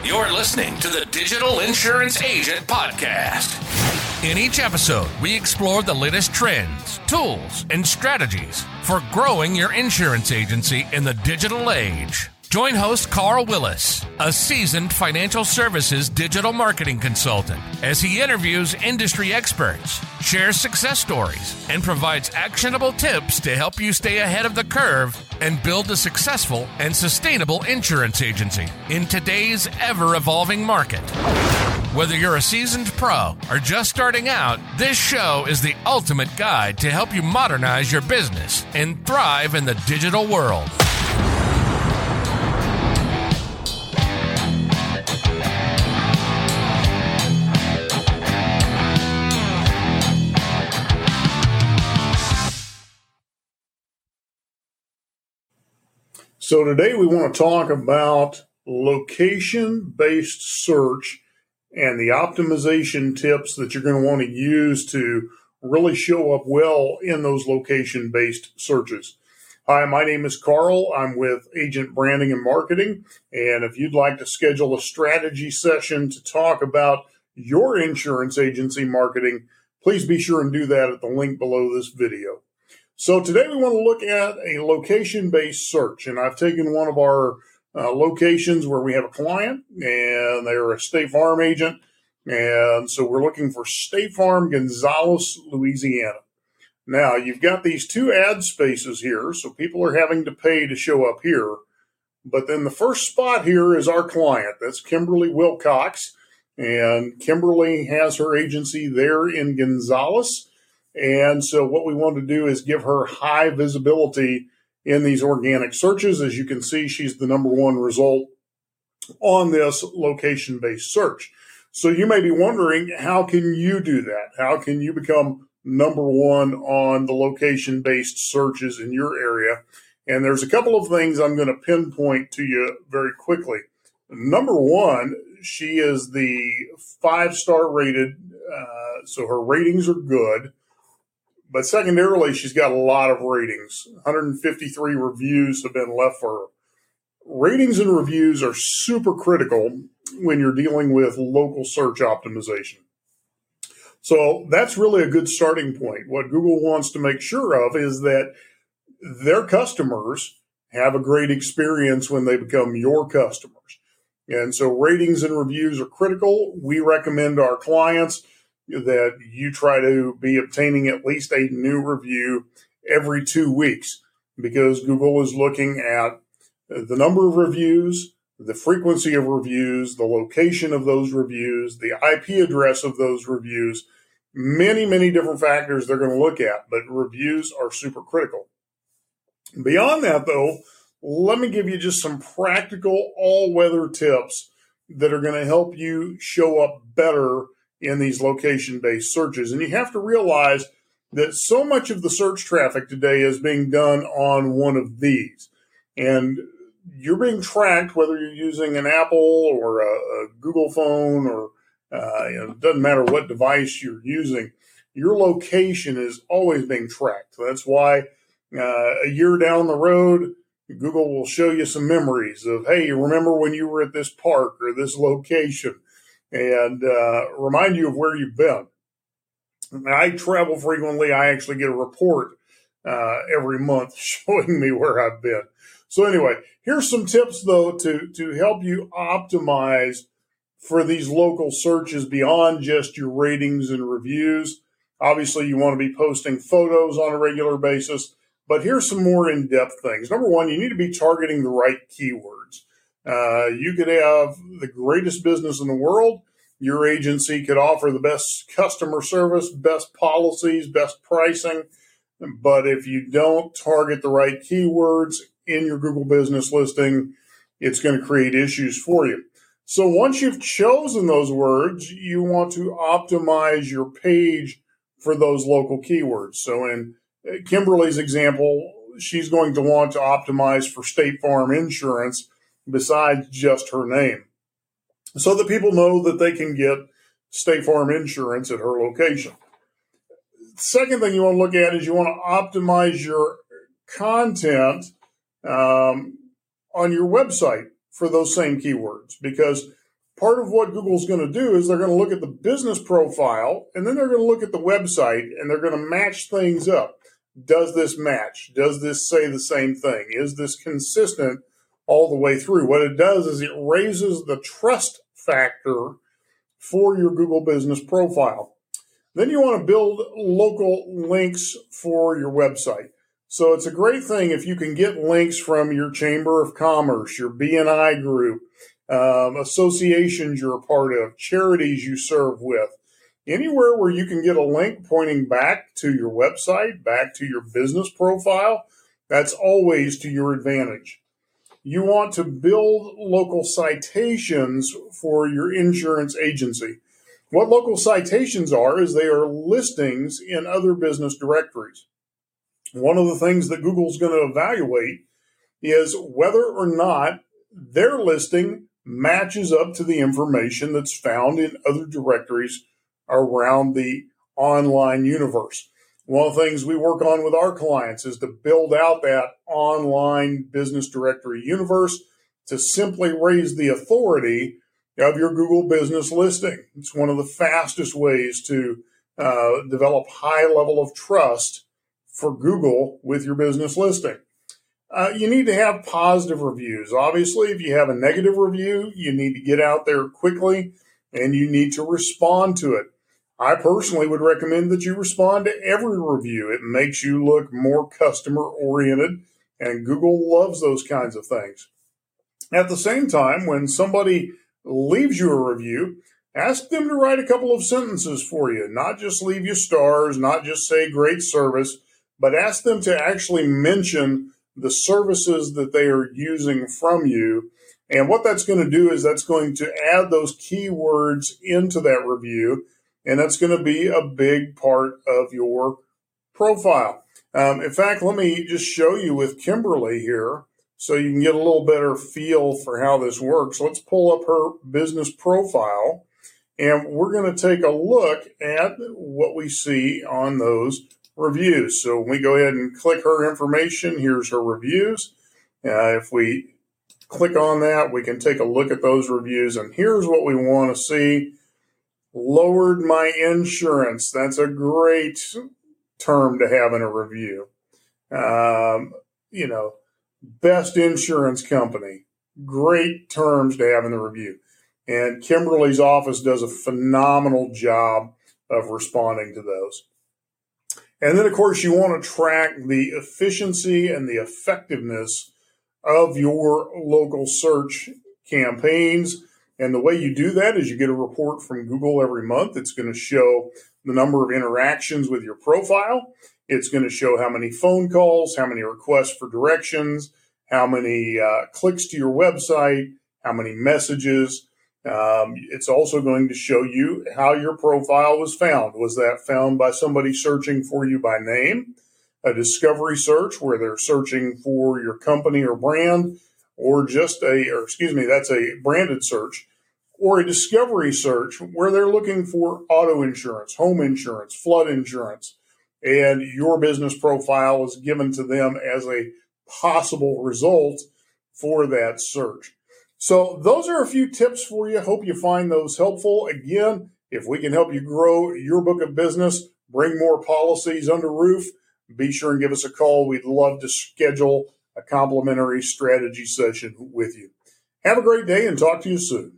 You're listening to the Digital Insurance Agent Podcast. In each episode, we explore the latest trends, tools, and strategies for growing your insurance agency in the digital age. Join host Carl Willis, a seasoned financial services digital marketing consultant, as he interviews industry experts, shares success stories, and provides actionable tips to help you stay ahead of the curve and build a successful and sustainable insurance agency in today's ever-evolving market. Whether you're a seasoned pro or just starting out, this show is the ultimate guide to help you modernize your business and thrive in the digital world. So today we want to talk about location-based search and the optimization tips that you're going to want to use to really show up well in those location-based searches. Hi, my name is Carl. I'm with Agent Branding and Marketing. And if you'd like to schedule a strategy session to talk about your insurance agency marketing, please be sure and do that at the link below this video. So today we want to look at a location-based search, and I've taken one of our locations where we have a client, and they're a State Farm agent, and so we're looking for State Farm, Gonzales, Louisiana. Now, you've got these two ad spaces here, so people are having to pay to show up here, but then the first spot here is our client. That's Kimberly Wilcox, and Kimberly has her agency there in Gonzales. And so what we want to do is give her high visibility in these organic searches. As you can see, she's the number one result on this location-based search. So you may be wondering, how can you do that? How can you become number one on the location-based searches in your area? And there's a couple of things I'm going to pinpoint to you very quickly. Number one, she is the 5-star rated, so her ratings are good. But secondarily, she's got a lot of ratings. 153 reviews have been left for her. Ratings and reviews are super critical when you're dealing with local search optimization. So that's really a good starting point. What Google wants to make sure of is that their customers have a great experience when they become your customers. And so ratings and reviews are critical. We recommend our clients that you try to be obtaining at least a new review every 2 weeks, because Google is looking at the number of reviews, the frequency of reviews, the location of those reviews, the IP address of those reviews, many, many different factors they're going to look at, but reviews are super critical. Beyond that, though, let me give you just some practical all-weather tips that are going to help you show up better in these location-based searches. And you have to realize that so much of the search traffic today is being done on one of these. And you're being tracked, whether you're using an Apple or a Google phone or it doesn't matter what device you're using, your location is always being tracked. So that's why a year down the road, Google will show you some memories of, hey, remember when you were at this park or this location? And remind you of where you've been. I travel frequently. I actually get a report every month showing me where I've been. So anyway, here's some tips, though, to help you optimize for these local searches beyond just your ratings and reviews. Obviously, you want to be posting photos on a regular basis, but here's some more in-depth things. Number one, you need to be targeting the right keywords. You could have the greatest business in the world. Your agency could offer the best customer service, best policies, best pricing. But if you don't target the right keywords in your Google business listing, it's going to create issues for you. So once you've chosen those words, you want to optimize your page for those local keywords. So in Kimberly's example, she's going to want to optimize for State Farm Insurance besides just her name, so that people know that they can get State Farm Insurance at her location. Second thing you want to look at is you want to optimize your content on your website for those same keywords, because part of what Google's going to do is they're going to look at the business profile, and then they're going to look at the website, and they're going to match things up. Does this match? Does this say the same thing? Is this consistent all the way through? What it does is it raises the trust factor for your Google business profile. Then you want to build local links for your website. So it's a great thing if you can get links from your Chamber of Commerce, your BNI group, associations you're a part of, charities you serve with, anywhere where you can get a link pointing back to your website, back to your business profile. That's always to your advantage. You want to build local citations for your insurance agency. What local citations are is they are listings in other business directories. One of the things that Google's going to evaluate is whether or not their listing matches up to the information that's found in other directories around the online universe. One of the things we work on with our clients is to build out that online business directory universe to simply raise the authority of your Google business listing. It's one of the fastest ways to develop high level of trust for Google with your business listing. You need to have positive reviews. Obviously, if you have a negative review, you need to get out there quickly and you need to respond to it. I personally would recommend that you respond to every review. It makes you look more customer oriented, and Google loves those kinds of things. At the same time, when somebody leaves you a review, ask them to write a couple of sentences for you, not just leave you stars, not just say great service, but ask them to actually mention the services that they are using from you. And what that's going to do is that's going to add those keywords into that review, and that's going to be a big part of your profile. In fact, let me just show you with Kimberly here so you can get a little better feel for how this works. Let's pull up her business profile, and we're going to take a look at what we see on those reviews. So when we go ahead and click her information, here's her reviews. If we click on that, we can take a look at those reviews, and here's what we want to see. Lowered my insurance. That's a great term to have in a review. Best insurance company. Great terms to have in the review. And Kimberly's office does a phenomenal job of responding to those. And then, of course, you want to track the efficiency and the effectiveness of your local search campaigns. And the way you do that is you get a report from Google every month. It's going to show the number of interactions with your profile. It's going to show how many phone calls, how many requests for directions, how many clicks to your website, how many messages. It's also going to show you how your profile was found. Was that found by somebody searching for you by name, a discovery search where they're searching for your company or brand, or that's a branded search, or a discovery search where they're looking for auto insurance, home insurance, flood insurance, and your business profile is given to them as a possible result for that search. So those are a few tips for you. Hope you find those helpful. Again, if we can help you grow your book of business, bring more policies under roof, be sure and give us a call. We'd love to schedule a complimentary strategy session with you. Have a great day and talk to you soon.